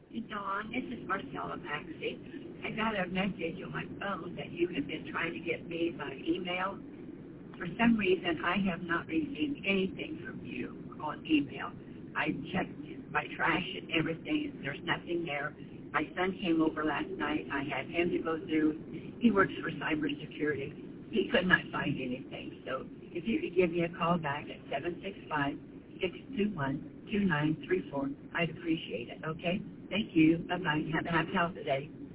Dawn, this is Marcella Maxey. I got a message on my phone that you have been trying to get me by email. For some reason, I have not received anything from you on email. I checked my trash and everything. There's nothing there. My son came over last night. I had him to go through. He works for cybersecurity. He could not find anything. So if you could give me a call back at 765-621-2934, I'd appreciate it, okay? Thank you. Bye-bye. Have a happy holiday.